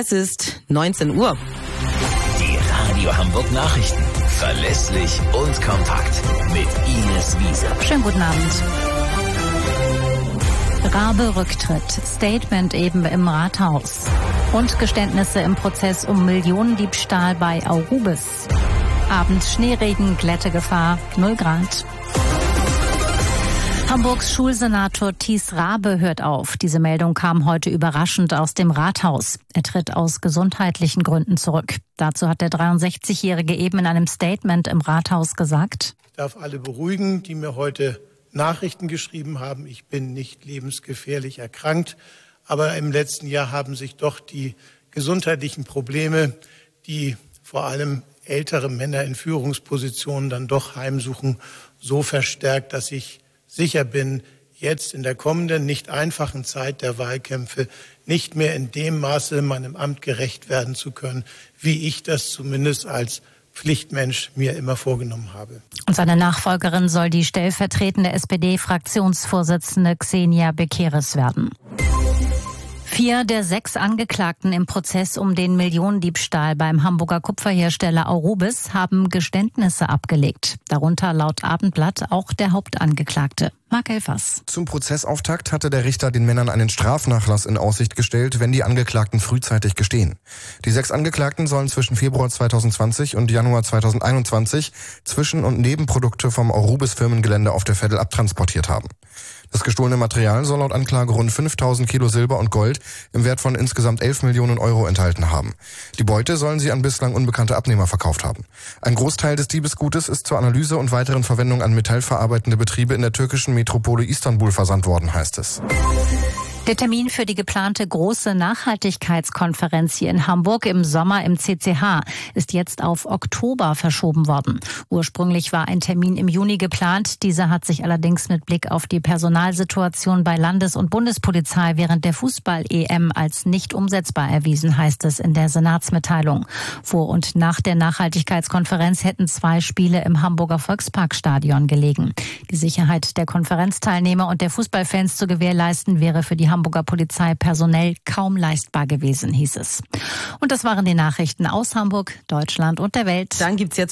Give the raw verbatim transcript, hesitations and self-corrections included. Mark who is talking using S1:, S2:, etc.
S1: Es ist neunzehn Uhr.
S2: Die Radio Hamburg Nachrichten. Verlässlich und kompakt. Mit Ines Wiese.
S3: Schönen guten Abend. Rabe Rücktritt. Statement eben im Rathaus. Und Geständnisse im Prozess um Millionendiebstahl bei Aurubis. Abends Schneeregen, Glättegefahr, null Grad. Hamburgs Schulsenator Thies Rabe hört auf. Diese Meldung kam heute überraschend aus dem Rathaus. Er tritt aus gesundheitlichen Gründen zurück. Dazu hat der dreiundsechzigjährige eben in einem Statement im Rathaus gesagt:
S4: Ich darf alle beruhigen, die mir heute Nachrichten geschrieben haben. Ich bin nicht lebensgefährlich erkrankt. Aber im letzten Jahr haben sich doch die gesundheitlichen Probleme, die vor allem ältere Männer in Führungspositionen dann doch heimsuchen, so verstärkt, dass ich sicher bin, jetzt in der kommenden, nicht einfachen Zeit der Wahlkämpfe nicht mehr in dem Maße meinem Amt gerecht werden zu können, wie ich das zumindest als Pflichtmensch mir immer vorgenommen habe.
S3: Und seine Nachfolgerin soll die stellvertretende S P D-Fraktionsvorsitzende Xenia Bekeres werden. Vier der sechs Angeklagten im Prozess um den Millionendiebstahl beim Hamburger Kupferhersteller Aurubis haben Geständnisse abgelegt. Darunter laut Abendblatt auch der Hauptangeklagte. Marc Elfers.
S5: Zum Prozessauftakt hatte der Richter den Männern einen Strafnachlass in Aussicht gestellt, wenn die Angeklagten frühzeitig gestehen. Die sechs Angeklagten sollen zwischen Februar zweitausendzwanzig und Januar zweitausendeinundzwanzig Zwischen- und Nebenprodukte vom Aurubis-Firmengelände auf der Veddel abtransportiert haben. Das gestohlene Material soll laut Anklage rund fünftausend Kilo Silber und Gold im Wert von insgesamt elf Millionen Euro enthalten haben. Die Beute sollen sie an bislang unbekannte Abnehmer verkauft haben. Ein Großteil des Diebesgutes ist zur Analyse und weiteren Verwendung an metallverarbeitende Betriebe in der türkischen Metropole Istanbul versandt worden, heißt es.
S3: Der Termin für die geplante große Nachhaltigkeitskonferenz hier in Hamburg im Sommer im C C H ist jetzt auf Oktober verschoben worden. Ursprünglich war ein Termin im Juni geplant. Dieser hat sich allerdings mit Blick auf die Personalsituation bei Landes- und Bundespolizei während der Fußball-E M als nicht umsetzbar erwiesen, heißt es in der Senatsmitteilung. Vor und nach der Nachhaltigkeitskonferenz hätten zwei Spiele im Hamburger Volksparkstadion gelegen. Die Sicherheit der Konferenzteilnehmer und der Fußballfans zu gewährleisten wäre für die Hamburger Polizei personell kaum leistbar gewesen, hieß es. Und das waren die Nachrichten aus Hamburg, Deutschland und der Welt.
S1: Dann gibt's jetzt